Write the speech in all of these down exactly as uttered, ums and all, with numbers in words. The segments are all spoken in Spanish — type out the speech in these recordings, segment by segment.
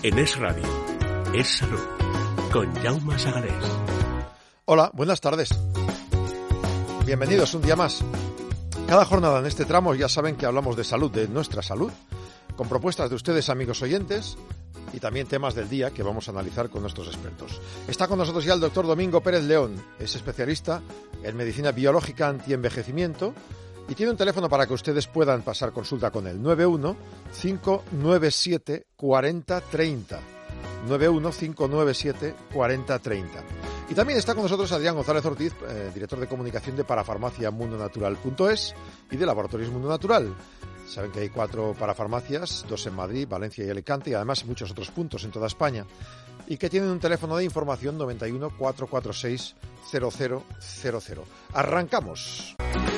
En Es Radio, Es Salud, con Jaume Sagarés. Hola, buenas tardes. Bienvenidos un día más. Cada jornada en este tramo ya saben que hablamos de salud, de nuestra salud, con propuestas de ustedes, amigos oyentes, y también temas del día que vamos a analizar con nuestros expertos. Está con nosotros ya el doctor Domingo Pérez León, es especialista en medicina biológica antienvejecimiento y tiene un teléfono para que ustedes puedan pasar consulta con él, nueve uno cinco nueve siete cuatro cero tres cero, nueve uno cinco nueve siete cuatro cero tres cero. Y también está con nosotros Adrián González Ortiz, eh, director de comunicación de parafarmacia mundo natural punto es y de Laboratorios Mundo Natural. Saben que hay cuatro parafarmacias, dos en Madrid, Valencia y Alicante, y además muchos otros puntos en toda España, y que tienen un teléfono de información noventa y uno cuatrocientos cuarenta y seis cero cero cero cero. ¡Arrancamos!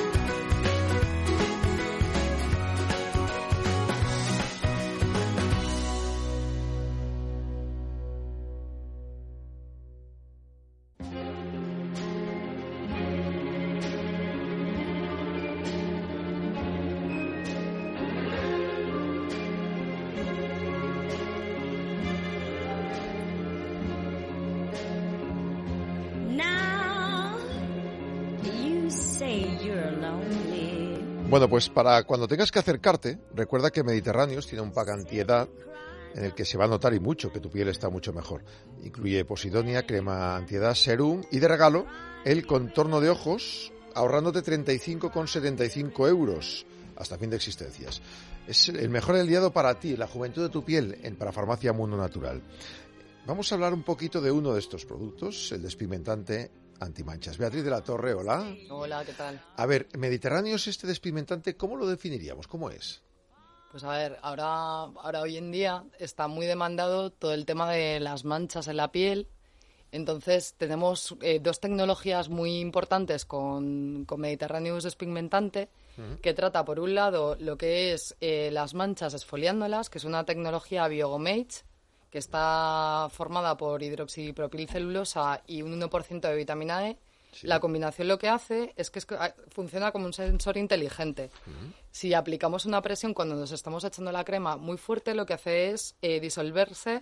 Bueno, pues para cuando tengas que acercarte, recuerda que Mediterráneos tiene un pack antiedad en el que se va a notar y mucho que tu piel está mucho mejor. Incluye posidonia, crema antiedad, serum y de regalo el contorno de ojos, ahorrándote treinta y cinco con setenta y cinco euros hasta fin de existencias. Es el mejor aliado para ti, la juventud de tu piel, en Parafarmacia Mundo Natural. Vamos a hablar un poquito de uno de estos productos, el despigmentante antimanchas. Beatriz de la Torre, hola. Hola, ¿qué tal? A ver, Mediterráneos, este despigmentante, ¿cómo lo definiríamos? ¿Cómo es? Pues a ver, ahora, ahora hoy en día está muy demandado todo el tema de las manchas en la piel. Entonces tenemos eh, dos tecnologías muy importantes con, con Mediterráneos despigmentante, uh-huh. que trata por un lado lo que es eh, las manchas exfoliándolas, que es una tecnología Biogomage, que está formada por hidroxipropilcelulosa y un uno por ciento de vitamina E. Sí. La combinación lo que hace es que es, funciona como un sensor inteligente. Uh-huh. Si aplicamos una presión cuando nos estamos echando la crema muy fuerte, lo que hace es eh, disolverse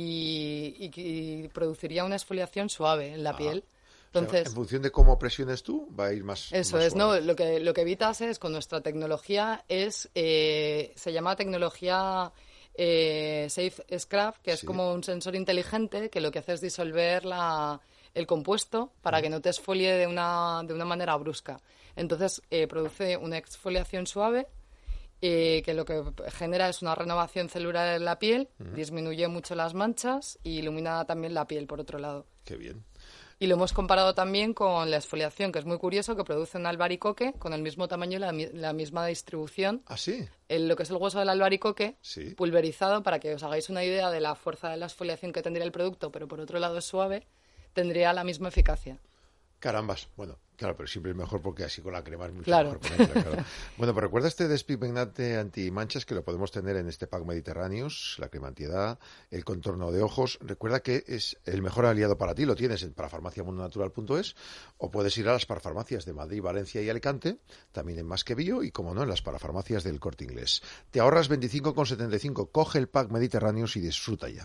y, y, y produciría una exfoliación suave en la ah. piel. Entonces, o sea, en función de cómo presiones tú, va a ir más Eso más es, suave. ¿no? Lo que, lo que evitas es, con nuestra tecnología, es eh, se llama tecnología... Eh, Safe Scrub, que es sí. como un sensor inteligente que lo que hace es disolver la, el compuesto para uh-huh. que no te exfolie de una, de una manera brusca. Entonces eh, produce una exfoliación suave eh, que lo que genera es una renovación celular en la piel, uh-huh. disminuye mucho las manchas y ilumina también la piel por otro lado. Qué bien. Y lo hemos comparado también con la exfoliación, que es muy curioso, que produce un albaricoque con el mismo tamaño y la, la misma distribución. ¿Ah, sí? El, lo que es el hueso del albaricoque, sí. pulverizado, para que os hagáis una idea de la fuerza de la exfoliación que tendría el producto, pero por otro lado es suave, tendría la misma eficacia. Carambas, bueno, claro, pero siempre es mejor porque así con la crema es mucho claro. mejor ponerla, claro. Bueno, pues recuerda este despigmentante antimanchas que lo podemos tener en este pack Mediterráneos, la crema antiedad, el contorno de ojos. Recuerda que es el mejor aliado para ti, lo tienes en parafarmacia mundo natural punto es o puedes ir a las parafarmacias de Madrid, Valencia y Alicante, también en Más que Bio y, como no, en las parafarmacias del Corte Inglés. Te ahorras veinticinco con setenta y cinco, coge el pack Mediterráneos y disfruta ya.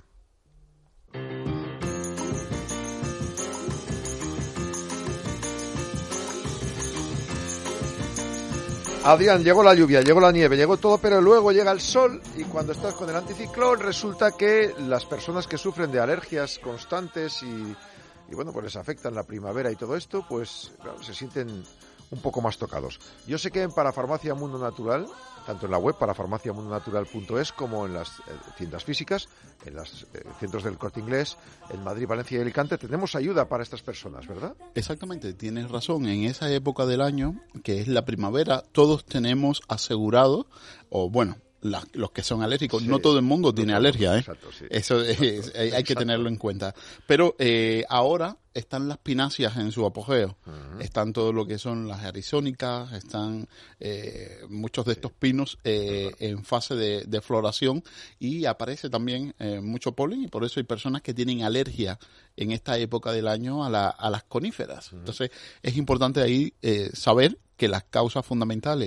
Adrián, llegó la lluvia, llegó la nieve, llegó todo, pero luego llega el sol y cuando estás con el anticiclón resulta que las personas que sufren de alergias constantes y, y bueno, pues les afectan la primavera y todo esto, pues claro, se sienten un poco más tocados. Yo sé que en Parafarmacia Mundo Natural, tanto en la web parafarmacia mundo natural punto es como en las eh, tiendas físicas, en los eh, centros del Corte Inglés, en Madrid, Valencia y Alicante, tenemos ayuda para estas personas, ¿verdad? Exactamente, tienes razón. En esa época del año, que es la primavera, todos tenemos asegurado, o bueno, La, los que son alérgicos, sí, no todo el mundo no tiene todo, alergia, ¿eh? Exacto, sí, eso exacto, es, hay exacto. que tenerlo en cuenta. Pero eh, ahora están las pináceas en su apogeo, uh-huh. están todo lo que son las arizónicas, están eh, muchos de estos pinos eh, uh-huh. en fase de, de floración y aparece también eh, mucho polen y por eso hay personas que tienen alergia en esta época del año a, la, a las coníferas. Uh-huh. Entonces es importante ahí eh, saber que las causas fundamentales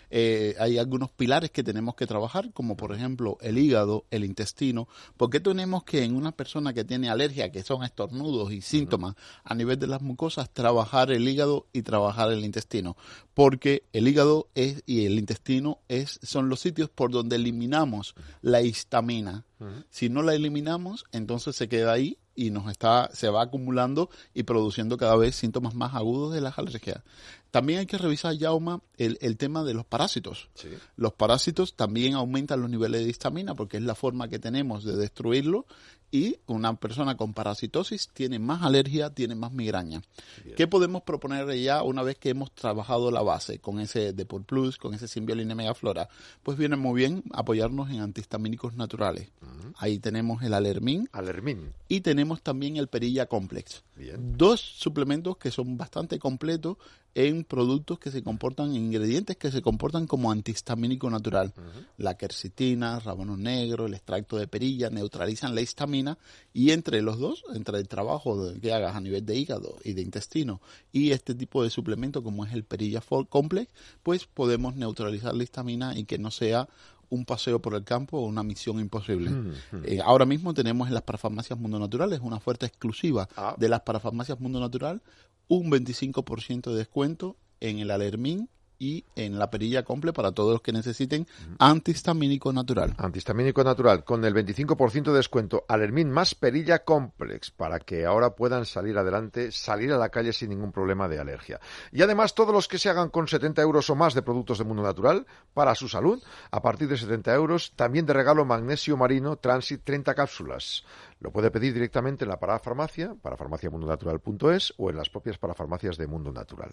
eh, hay algunos pilares que tenemos que trabajar, como por ejemplo el hígado, el intestino. ¿Por qué tenemos que en una persona que tiene alergia, que son estornudos y síntomas a nivel de las mucosas, trabajar el hígado y trabajar el intestino? Porque el hígado es, y el intestino es, son los sitios por donde eliminamos la histamina. Uh-huh. Si no la eliminamos, entonces se queda ahí y nos está, se va acumulando y produciendo cada vez síntomas más agudos de las alergias. También hay que revisar, Jaume, el, el tema de los parásitos. Sí. Los parásitos también aumentan los niveles de histamina porque es la forma que tenemos de destruirlo, y una persona con parasitosis tiene más alergia, tiene más migraña. Bien. ¿Qué podemos proponerle ya una vez que hemos trabajado la base con ese Depur Plus, con ese Symbiolin Megaflora? Pues viene muy bien apoyarnos en antihistamínicos naturales. Uh-huh. Ahí tenemos el Alermin. Alermin. Y tenemos también el Perilla Complex. Bien. Dos suplementos que son bastante completos en productos que se comportan, en ingredientes que se comportan como antihistamínico natural. Uh-huh. La quercetina, rábano negro, el extracto de perilla neutralizan la histamina, y entre los dos, entre el trabajo que hagas a nivel de hígado y de intestino y este tipo de suplemento como es el Perilla Complex, pues podemos neutralizar la histamina y que no sea un paseo por el campo o una misión imposible. Mm, mm. Eh, ahora mismo tenemos en las parafarmacias Mundo Natural, es una oferta exclusiva ah. de las parafarmacias Mundo Natural, un veinticinco por ciento de descuento en el Alermin y en la Perilla Comple para todos los que necesiten uh-huh. antihistamínico natural. Antihistamínico natural, con el veinticinco por ciento de descuento. Alermin más Perilla Complex, para que ahora puedan salir adelante, salir a la calle sin ningún problema de alergia. Y además, todos los que se hagan con setenta euros o más de productos de Mundo Natural, para su salud, a partir de setenta euros, también de regalo magnesio marino Transit treinta cápsulas. Lo puede pedir directamente en la parafarmacia, parafarmacia mundo natural punto es, o en las propias parafarmacias de Mundo Natural.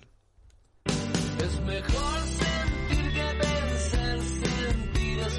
Es mejor sentir que pensar, sentir es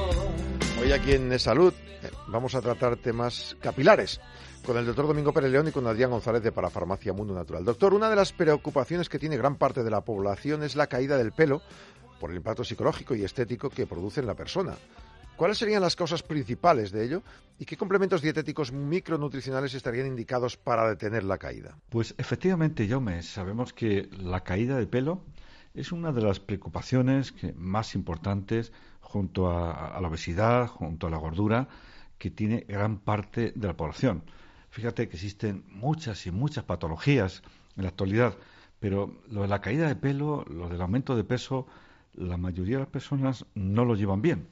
mejor. Hoy aquí en Salud eh, vamos a tratar temas capilares con el doctor Domingo Pérez León y con Adrián González de Parafarmacia Mundo Natural. Doctor, una de las preocupaciones que tiene gran parte de la población es la caída del pelo por el impacto psicológico y estético que produce en la persona. ¿Cuáles serían las causas principales de ello y qué complementos dietéticos micronutricionales estarían indicados para detener la caída? Pues efectivamente, Jaume, sabemos que la caída de pelo es una de las preocupaciones que más importantes junto a, a la obesidad, junto a la gordura, que tiene gran parte de la población. Fíjate que existen muchas y muchas patologías en la actualidad, pero lo de la caída de pelo, lo del aumento de peso, la mayoría de las personas no lo llevan bien.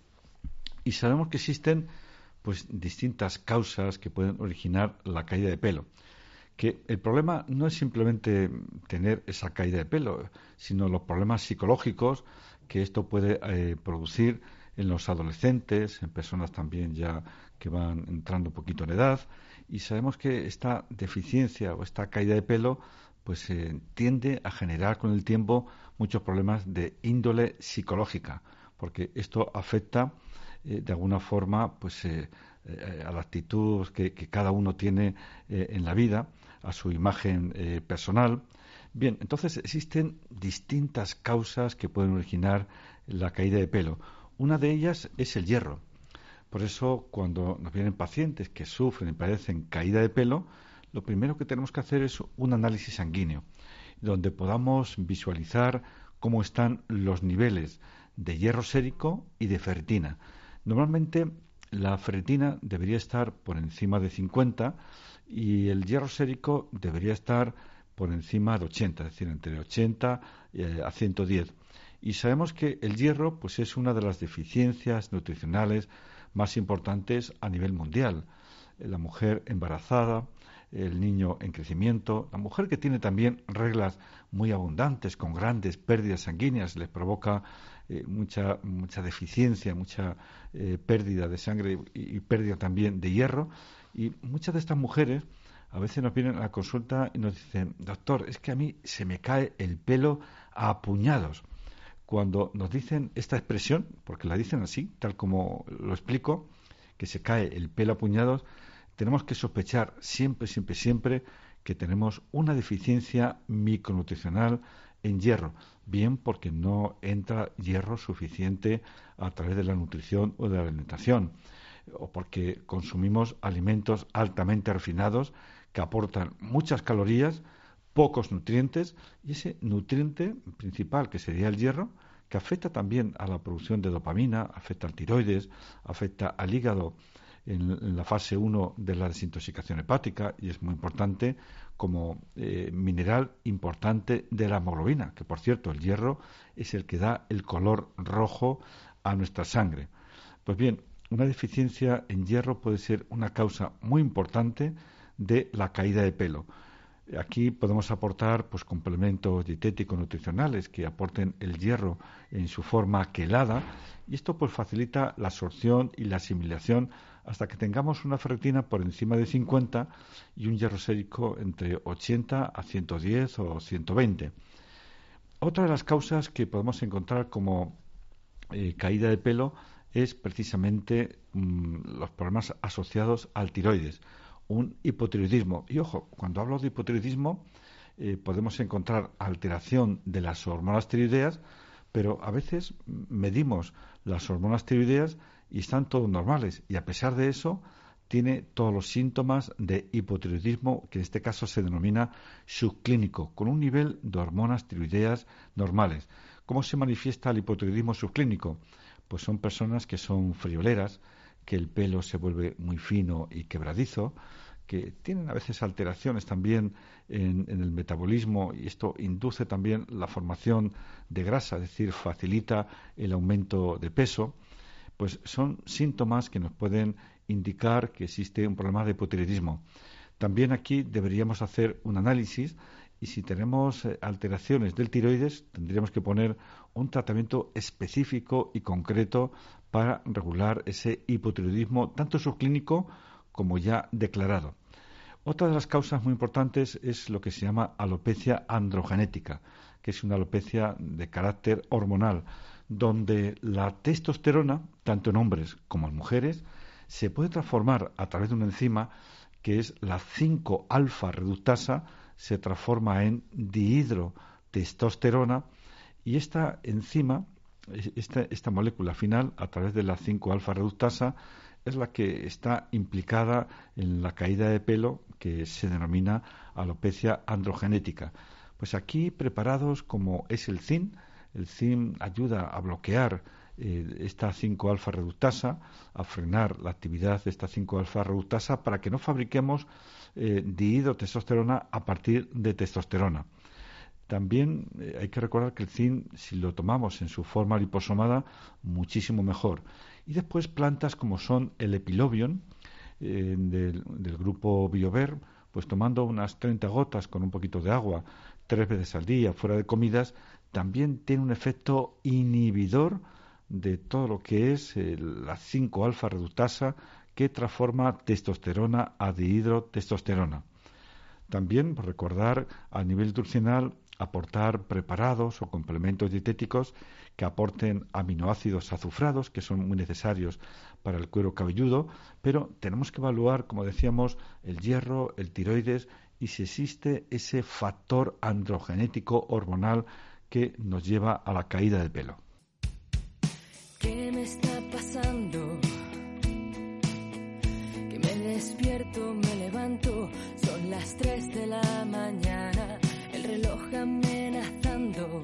Y sabemos que existen pues distintas causas que pueden originar la caída de pelo. Que el problema no es simplemente tener esa caída de pelo, sino los problemas psicológicos que esto puede eh, producir en los adolescentes, en personas también ya que van entrando un poquito en edad. Y sabemos que esta deficiencia o esta caída de pelo pues eh, tiende a generar con el tiempo muchos problemas de índole psicológica, porque esto afecta Eh, de alguna forma pues eh, eh, a la actitud que, que cada uno tiene eh, en la vida, a su imagen eh, personal. Bien, entonces existen distintas causas que pueden originar la caída de pelo. Una de ellas es el hierro. Por eso, cuando nos vienen pacientes que sufren y padecen caída de pelo, lo primero que tenemos que hacer es un análisis sanguíneo, donde podamos visualizar cómo están los niveles de hierro sérico y de ferritina. Normalmente la ferritina debería estar por encima de cincuenta y el hierro sérico debería estar por encima de ochenta, es decir, entre ochenta a ciento diez. Y sabemos que el hierro pues es una de las deficiencias nutricionales más importantes a nivel mundial. La mujer embarazada, el niño en crecimiento, la mujer que tiene también reglas muy abundantes con grandes pérdidas sanguíneas, les provoca eh, mucha mucha deficiencia, mucha eh, pérdida de sangre y, y pérdida también de hierro. Y muchas de estas mujeres a veces nos vienen a la consulta y nos dicen: doctor, es que a mí se me cae el pelo a puñados. Cuando nos dicen esta expresión, porque la dicen así, tal como lo explico, que se cae el pelo a puñados, tenemos que sospechar siempre, siempre, siempre que tenemos una deficiencia micronutricional en hierro, bien porque no entra hierro suficiente a través de la nutrición o de la alimentación, o porque consumimos alimentos altamente refinados que aportan muchas calorías, pocos nutrientes, y ese nutriente principal, que sería el hierro, que afecta también a la producción de dopamina, afecta al tiroides, afecta al hígado en, en la fase uno de la desintoxicación hepática, y es muy importante como eh, mineral importante de la hemoglobina, que por cierto el hierro es el que da el color rojo a nuestra sangre. Pues bien, una deficiencia en hierro puede ser una causa muy importante de la caída de pelo. Aquí podemos aportar pues complementos dietéticos nutricionales que aporten el hierro en su forma quelada, y esto pues facilita la absorción y la asimilación hasta que tengamos una ferritina por encima de cincuenta y un hierro sérico entre ochenta a ciento diez o ciento veinte. Otra de las causas que podemos encontrar como eh, caída de pelo es precisamente mmm, los problemas asociados al tiroides, un hipotiroidismo. Y ojo, cuando hablo de hipotiroidismo eh, podemos encontrar alteración de las hormonas tiroideas, pero a veces medimos las hormonas tiroideas y están todos normales, y a pesar de eso tiene todos los síntomas de hipotiroidismo, que en este caso se denomina subclínico, con un nivel de hormonas tiroideas normales. ¿Cómo se manifiesta el hipotiroidismo subclínico? Pues son personas que son frioleras, que el pelo se vuelve muy fino y quebradizo, que tienen a veces alteraciones también en, en el metabolismo, y esto induce también la formación de grasa, es decir, facilita el aumento de peso. Pues son síntomas que nos pueden indicar que existe un problema de hipotiroidismo. También aquí deberíamos hacer un análisis, y si tenemos eh, alteraciones del tiroides, tendríamos que poner un tratamiento específico y concreto para regular ese hipotiroidismo, tanto subclínico como ya declarado. Otra de las causas muy importantes es lo que se llama alopecia androgenética, que es una alopecia de carácter hormonal, donde la testosterona, tanto en hombres como en mujeres, se puede transformar a través de una enzima que es la cinco alfa reductasa, se transforma en dihidrotestosterona, y esta enzima, esta, esta molécula final, a través de la cinco alfa reductasa, es la que está implicada en la caída de pelo, que se denomina alopecia androgenética. Pues aquí preparados como es el zinc, el zinc ayuda a bloquear eh, esta cinco alfa reductasa, a frenar la actividad de esta cinco alfa reductasa para que no fabriquemos eh, dihidrotestosterona a partir de testosterona. También eh, hay que recordar que el zinc, si lo tomamos en su forma liposomada, muchísimo mejor. Y después plantas como son el epilobium eh, del, del grupo Biover, pues tomando unas treinta gotas con un poquito de agua tres veces al día fuera de comidas, también tiene un efecto inhibidor de todo lo que es eh, la cinco alfa reductasa, que transforma testosterona a dihidrotestosterona. También por recordar a nivel nutricional aportar preparados o complementos dietéticos que aporten aminoácidos azufrados, que son muy necesarios para el cuero cabelludo, pero tenemos que evaluar, como decíamos, el hierro, el tiroides, y si existe ese factor androgenético hormonal que nos lleva a la caída de pelo. ¿Qué me está pasando? Que me despierto, me levanto, son las tres de la mañana, el reloj amenazando.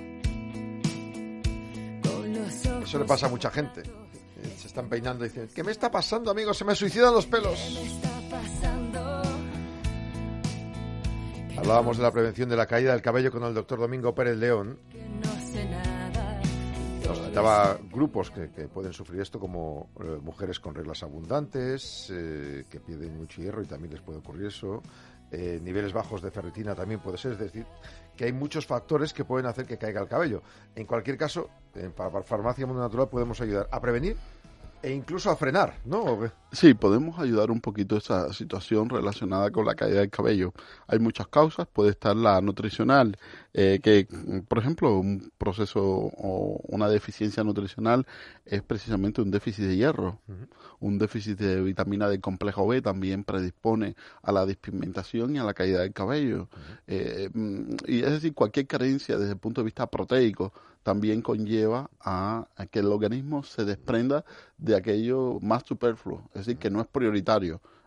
Con los ojos. Eso le pasa a mucha gente. Se están peinando y dicen, ¿qué me está pasando, amigo? Se me suicidan los pelos. ¿Qué me está pasando? Hablábamos de la prevención de la caída del cabello con el doctor Domingo Pérez León. Que no sé nada. Nos citaba grupos que, que pueden sufrir esto, como eh, mujeres con reglas abundantes, eh, que pierden mucho hierro y también les puede ocurrir eso. Eh, niveles bajos de ferritina también puede ser, es decir, que hay muchos factores que pueden hacer que caiga el cabello. En cualquier caso, en para Farmacia Mundo Natural podemos ayudar a prevenir e incluso a frenar, ¿no? Sí, podemos ayudar un poquito a esa situación relacionada con la caída del cabello. Hay muchas causas, puede estar la nutricional, eh, que, por ejemplo, un proceso o una deficiencia nutricional es precisamente un déficit de hierro. Uh-huh. Un déficit de vitamina del complejo B también predispone a la despigmentación y a la caída del cabello. Uh-huh. Eh, y es decir, cualquier carencia desde el punto de vista proteico también conlleva a, a que el organismo se desprenda de aquello más superfluo, es decir, que no es prioritario.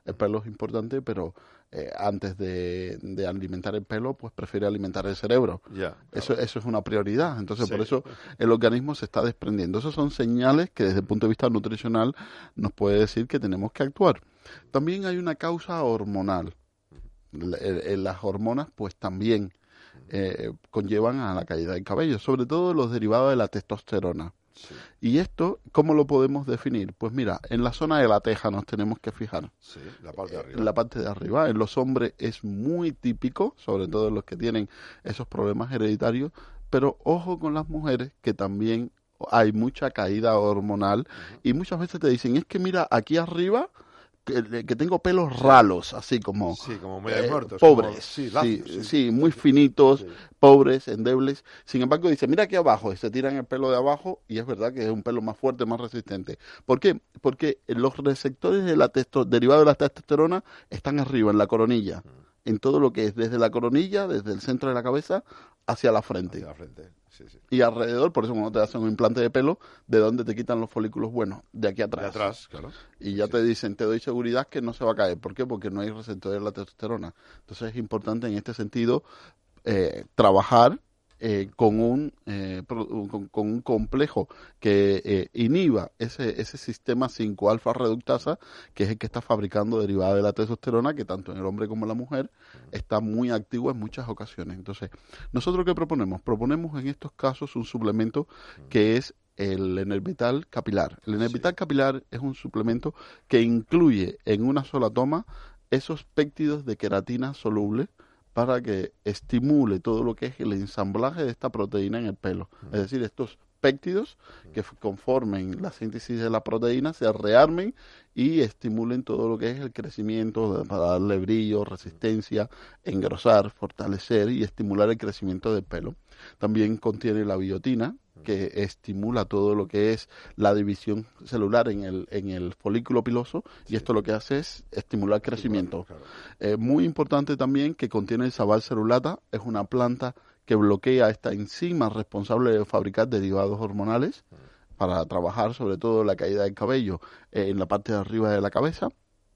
El pelo es importante, pero eh, antes de, de alimentar el pelo, pues prefiere alimentar el cerebro. Ya, claro. Eso, eso es una prioridad. Entonces, Sí. por eso el organismo se está desprendiendo. Esas son señales que desde el punto de vista nutricional nos puede decir que tenemos que actuar. También hay una causa hormonal. La- el- el- Las hormonas, pues también eh, conllevan a la caída del cabello, sobre todo los derivados de la testosterona. Sí, ¿Y esto cómo lo podemos definir? Pues mira, en la zona de la teja nos tenemos que fijar. sí, la parte de arriba. En la parte de arriba, en los hombres es muy típico, sobre todo en los que tienen esos problemas hereditarios, pero ojo con las mujeres, que también hay mucha caída hormonal y muchas veces te dicen, es que mira, aquí arriba que, que tengo pelos ralos, así como Sí, como medio eh, muertos. pobres, como- sí, sí, lacios, sí, sí. muy finitos, Sí. pobres, endebles. Sin embargo, dice, mira aquí abajo, y se tiran el pelo de abajo, y es verdad que es un pelo más fuerte, más resistente. ¿Por qué? Porque los receptores de la testo derivados de la testosterona están arriba, en la coronilla, en todo lo que es desde la coronilla, desde el centro de la cabeza, hacia la frente. Hacia la frente, sí, sí. Y alrededor, por eso cuando te hacen un implante de pelo, ¿de dónde te quitan los folículos buenos? De aquí atrás. De atrás, claro. Y ya Sí. te dicen, te doy seguridad que no se va a caer. ¿Por qué? Porque no hay receptores de la testosterona. Entonces es importante en este sentido eh, trabajar eh, con, un, eh, pro- con, con un complejo que eh, inhiba ese, ese sistema cinco alfa reductasa, que es el que está fabricando derivada de la testosterona, que tanto en el hombre como en la mujer está muy activo en muchas ocasiones. Entonces, ¿nosotros qué proponemos? Proponemos en estos casos un suplemento que es el Enervital capilar. El Enervital Sí. capilar es un suplemento que incluye en una sola toma esos péptidos de queratina soluble para que estimule todo lo que es el ensamblaje de esta proteína en el pelo. Es decir, estos péptidos que f- conformen la síntesis de la proteína se rearmen y estimulen todo lo que es el crecimiento de- para darle brillo, resistencia, engrosar, fortalecer y estimular el crecimiento del pelo. También contiene la biotina, que estimula todo lo que es la división celular en el, en el folículo piloso, y esto lo que hace es estimular crecimiento. Claro. Eh, muy importante también que contiene el sabal cerulata, es una planta que bloquea esta enzima responsable de fabricar derivados hormonales para trabajar sobre todo la caída del cabello eh, en la parte de arriba de la cabeza.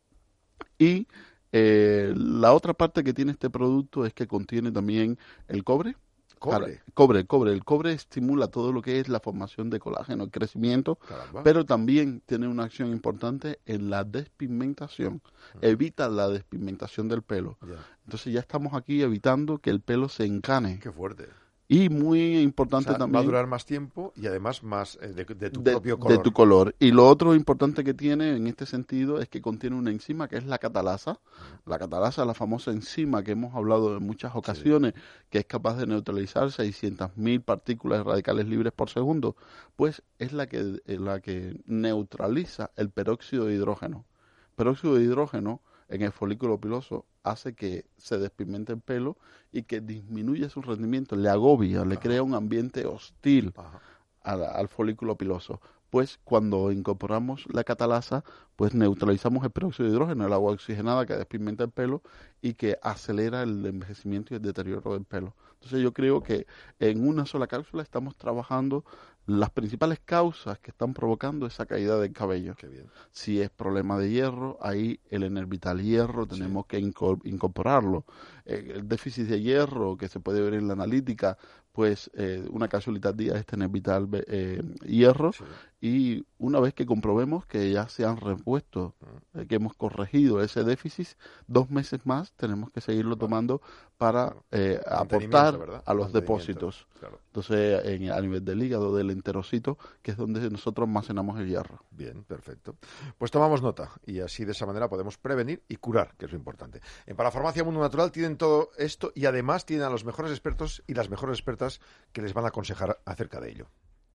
Y eh, la otra parte que tiene este producto es que contiene también el cobre. Cobre. Para- cobre, cobre. El cobre estimula todo lo que es la formación de colágeno, el crecimiento, Caramba. pero también tiene una acción importante en la despigmentación. Evita la despigmentación del pelo. Ya. Entonces ya estamos aquí evitando que el pelo se encane. Qué fuerte. Y muy O importante sea, también va a durar más tiempo y además más eh, de, de tu de, propio de color. tu color. Y lo otro importante que tiene en este sentido es que contiene una enzima que es la catalasa. La catalasa, la famosa enzima que hemos hablado en muchas ocasiones, que es capaz de neutralizar seiscientas mil partículas de radicales libres por segundo, pues es la que, eh, la que neutraliza el peróxido de hidrógeno. Peróxido de hidrógeno en el folículo piloso hace que se despigmente el pelo y que disminuya su rendimiento, le agobia, le crea un ambiente hostil Ajá. al, al folículo piloso. Pues cuando incorporamos la catalasa, pues neutralizamos el peróxido de hidrógeno, el agua oxigenada que despigmenta el pelo y que acelera el envejecimiento y el deterioro del pelo. Entonces yo creo que en una sola cápsula estamos trabajando las principales causas que están provocando esa caída del cabello. Qué bien. Si es problema de hierro, ahí el Enervital hierro tenemos que inco- incorporarlo. Eh, el déficit de hierro que se puede ver en la analítica, pues eh, una casualidad al día es tener vital eh, hierro, Sí. y una vez que comprobemos que ya se han repuesto, eh, que hemos corregido ese déficit, dos meses más tenemos que seguirlo tomando para eh, Mantenimiento, aportar ¿verdad? a los Mantenimiento, depósitos. claro. Entonces, en, a nivel del hígado, del enterocito, que es donde nosotros almacenamos el hierro. Bien, perfecto. Pues tomamos nota y así de esa manera podemos prevenir y curar, que es lo importante. En Parafarmacia Mundo Natural tienen todo esto y además tienen a los mejores expertos y las mejores expertas que les van a aconsejar acerca de ello.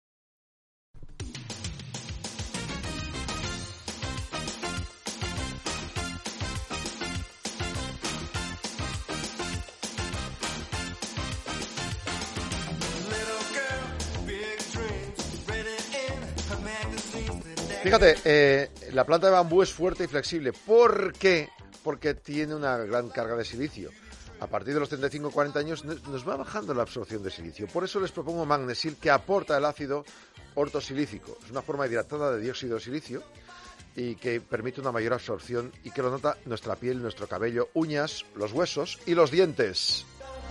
Fíjate, eh, la planta de bambú es fuerte y flexible. ¿Por qué? Porque tiene una gran carga de silicio. A partir de los treinta y cinco a cuarenta años nos nos va bajando la absorción de silicio. Por eso les propongo Magnesil, que aporta el ácido ortosilícico. Es una forma hidratada de dióxido de silicio y que permite una mayor absorción y que lo nota nuestra piel, nuestro cabello, uñas, los huesos y los dientes.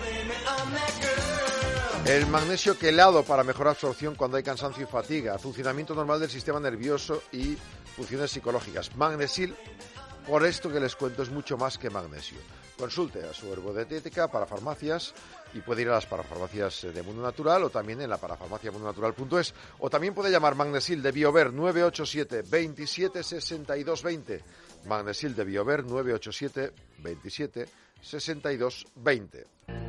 El magnesio quelado para mejor absorción cuando hay cansancio y fatiga, funcionamiento normal del sistema nervioso y funciones psicológicas. Magnesil, por esto que les cuento, es mucho más que magnesio. Consulte a su herbodietética, parafarmacias, y puede ir a las parafarmacias de Mundo Natural o también en la parafarmacia mundo natural punto es. O también puede llamar Magnesil de Biover nueve ocho siete, veintisiete, sesenta y dos veinte. Magnesil de Biover nueve ocho siete, veintisiete, sesenta y dos veinte.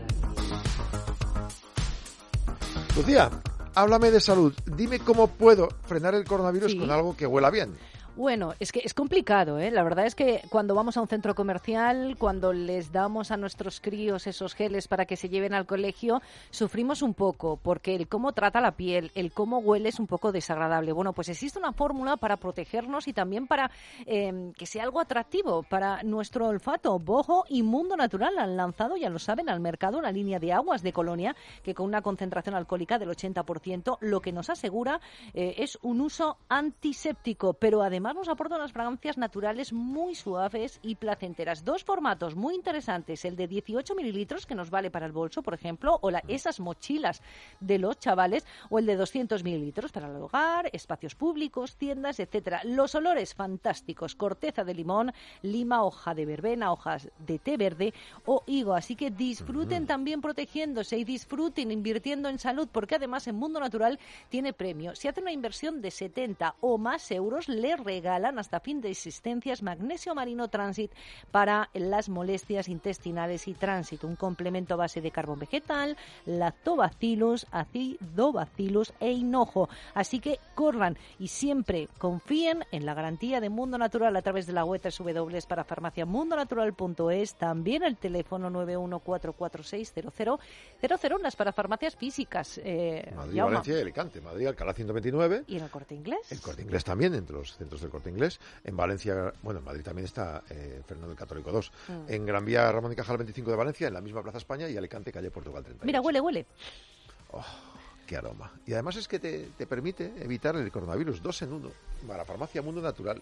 Lucía, háblame de salud. Dime cómo puedo frenar el coronavirus sí. con algo que huela bien. Bueno, es que es complicado, ¿eh? La verdad es que cuando vamos a un centro comercial, cuando les damos a nuestros críos esos geles para que se lleven al colegio, sufrimos un poco, porque el cómo trata la piel, el cómo huele es un poco desagradable. Bueno, pues existe una fórmula para protegernos y también para eh, que sea algo atractivo para nuestro olfato. Boho y Mundo Natural han lanzado, ya lo saben, al mercado una línea de aguas de colonia que con una concentración alcohólica del ochenta por ciento lo que nos asegura eh, es un uso antiséptico, pero además Además nos aporta unas fragancias naturales muy suaves y placenteras. Dos formatos muy interesantes, el de dieciocho mililitros, que nos vale para el bolso, por ejemplo, o la, esas mochilas de los chavales, o el de doscientos mililitros para el hogar, espacios públicos, tiendas, etcétera. Los olores fantásticos, corteza de limón, lima, hoja de verbena, hojas de té verde o higo. Así que disfruten también protegiéndose y disfruten invirtiendo en salud, porque además en Mundo Natural tiene premio. Si hacen una inversión de setenta o más euros, le regalan hasta fin de existencias Magnesio Marino Transit para las molestias intestinales y tránsito, un complemento a base de carbón vegetal, lactobacillus, acidobacillus e hinojo. Así que corran y siempre confíen en la garantía de Mundo Natural a través de la web doble u doble u doble u para farmacia mundo natural punto es, también el teléfono nueve uno cuatro cuatro seis cero cero cero cero, las parafarmacias físicas. Eh, Madrid, Valencia y Alicante. Madrid, Alcalá ciento veintinueve. ¿Y en el Corte Inglés? El Corte Inglés también, entre los centros del Corte Inglés. En Valencia, bueno, en Madrid también está eh, Fernando el Católico dos. Mm. En Gran Vía, Ramón y Cajal veinticinco de Valencia, en la misma Plaza España, y Alicante, calle Portugal treinta y ocho. Mira, huele, huele. Oh, qué aroma. Y además es que te, te permite evitar el coronavirus, dos en uno. Para Farmacia Mundo Natural.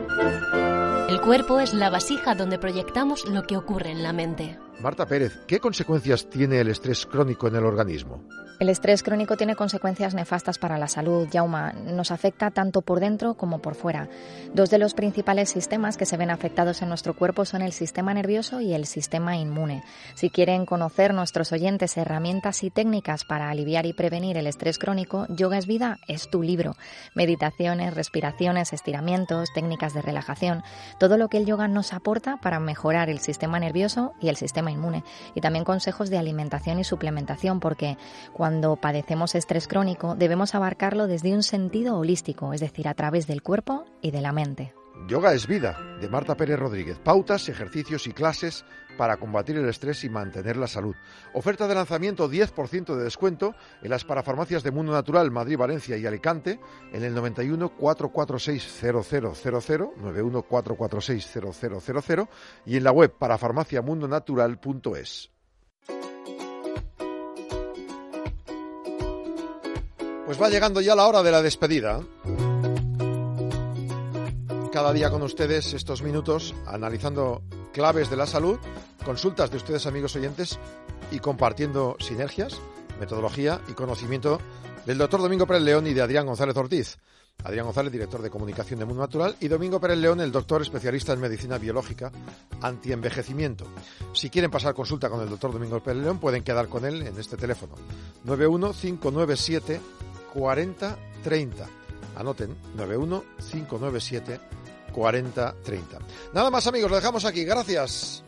El cuerpo es la vasija donde proyectamos lo que ocurre en la mente. Marta Pérez, ¿qué consecuencias tiene el estrés crónico en el organismo? El estrés crónico tiene consecuencias nefastas para la salud, Jaume. Nos afecta tanto por dentro como por fuera. Dos de los principales sistemas que se ven afectados en nuestro cuerpo son el sistema nervioso y el sistema inmune. Si quieren conocer nuestros oyentes herramientas y técnicas para aliviar y prevenir el estrés crónico, Yoga es Vida es tu libro. Meditaciones, respiraciones, estiramientos, técnicas de relajación, todo lo que el yoga nos aporta para mejorar el sistema nervioso y el sistema inmune. Y también consejos de alimentación y suplementación, porque cuando Cuando padecemos estrés crónico, debemos abarcarlo desde un sentido holístico, es decir, a través del cuerpo y de la mente. Yoga es Vida, de Marta Pérez Rodríguez. Pautas, ejercicios y clases para combatir el estrés y mantener la salud. Oferta de lanzamiento, diez por ciento de descuento en las parafarmacias de Mundo Natural, Madrid, Valencia y Alicante, en el noventa y uno, cuatrocientos cuarenta y seis, cero cero cero cero, noventa y uno, cuatrocientos cuarenta y seis, cero cero cero cero, y en la web parafarmacia mundo natural punto es. Pues va llegando ya la hora de la despedida. Cada día con ustedes estos minutos analizando claves de la salud, consultas de ustedes, amigos oyentes, y compartiendo sinergias, metodología y conocimiento del doctor Domingo Pérez León y de Adrián González Ortiz. Adrián González, director de comunicación de Mundo Natural, y Domingo Pérez León, el doctor especialista en medicina biológica antienvejecimiento. Si quieren pasar consulta con el doctor Domingo Pérez León, pueden quedar con él en este teléfono nueve uno cinco nueve siete cuarenta treinta. Anoten, nueve uno cinco nueve siete cuarenta treinta. Nada más, amigos, lo dejamos aquí. Gracias.